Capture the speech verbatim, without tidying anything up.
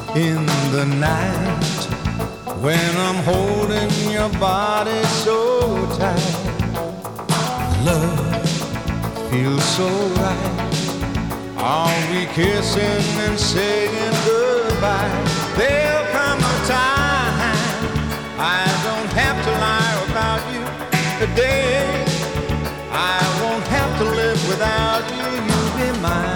in the night when I'm holding your body so tight. Love feels so right. Are we kissing and saying goodbye? There'll come a time I don't have to lie about you today. I won't have to live without you. You'll be mine.